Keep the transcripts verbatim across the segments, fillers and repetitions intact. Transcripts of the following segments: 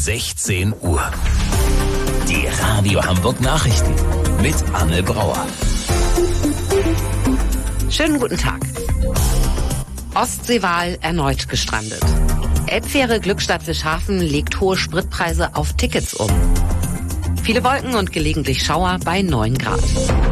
sechzehn Uhr. Die Radio Hamburg Nachrichten mit Anne Brauer. Schönen guten Tag. Ostseewal erneut gestrandet. Elbfähre Glückstadt Fischhafen legt hohe Spritpreise auf Tickets um. Viele Wolken und gelegentlich Schauer bei neun Grad.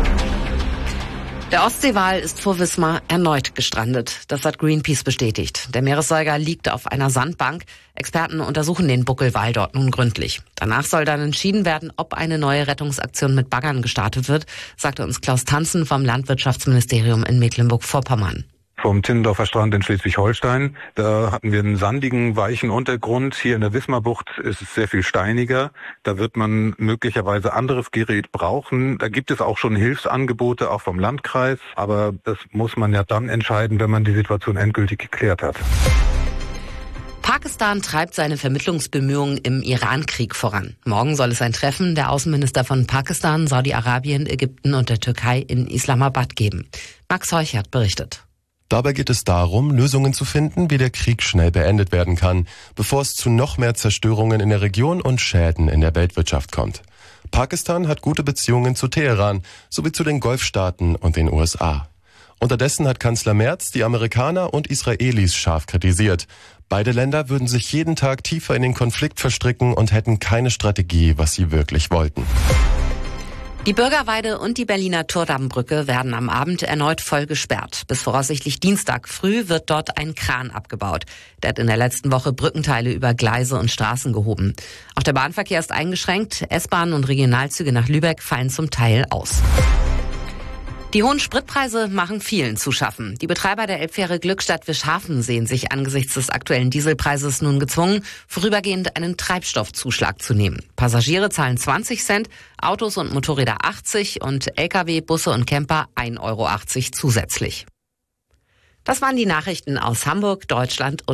Der Ostseewal ist vor Wismar erneut gestrandet. Das hat Greenpeace bestätigt. Der Meeressäuger liegt auf einer Sandbank. Experten untersuchen den Buckelwal dort nun gründlich. Danach soll dann entschieden werden, ob eine neue Rettungsaktion mit Baggern gestartet wird, sagte uns Klaus Tanzen vom Landwirtschaftsministerium in Mecklenburg-Vorpommern. Vom Tinnendorfer Strand in Schleswig-Holstein. Da hatten wir einen sandigen, weichen Untergrund. Hier in der Wismarbucht ist es sehr viel steiniger. Da wird man möglicherweise anderes Gerät brauchen. Da gibt es auch schon Hilfsangebote, auch vom Landkreis. Aber das muss man ja dann entscheiden, wenn man die Situation endgültig geklärt hat. Pakistan treibt seine Vermittlungsbemühungen im Iran-Krieg voran. Morgen soll es ein Treffen der Außenminister von Pakistan, Saudi-Arabien, Ägypten und der Türkei in Islamabad geben. Max Heuchert berichtet. Dabei geht es darum, Lösungen zu finden, wie der Krieg schnell beendet werden kann, bevor es zu noch mehr Zerstörungen in der Region und Schäden in der Weltwirtschaft kommt. Pakistan hat gute Beziehungen zu Teheran sowie zu den Golfstaaten und den U S A. Unterdessen hat Kanzler Merz die Amerikaner und Israelis scharf kritisiert. Beide Länder würden sich jeden Tag tiefer in den Konflikt verstricken und hätten keine Strategie, was sie wirklich wollten. Die Bürgerweide und die Berliner Turmdammbrücke werden am Abend erneut voll gesperrt. Bis voraussichtlich Dienstag früh wird dort ein Kran abgebaut. Der hat in der letzten Woche Brückenteile über Gleise und Straßen gehoben. Auch der Bahnverkehr ist eingeschränkt. S-Bahn und Regionalzüge nach Lübeck fallen zum Teil aus. Die hohen Spritpreise machen vielen zu schaffen. Die Betreiber der Elbfähre Glückstadt Fischhafen sehen sich angesichts des aktuellen Dieselpreises nun gezwungen, vorübergehend einen Treibstoffzuschlag zu nehmen. Passagiere zahlen zwanzig Cent, Autos und Motorräder achtzig und L K W, Busse und Camper ein Euro achtzig zusätzlich. Das waren die Nachrichten aus Hamburg, Deutschland und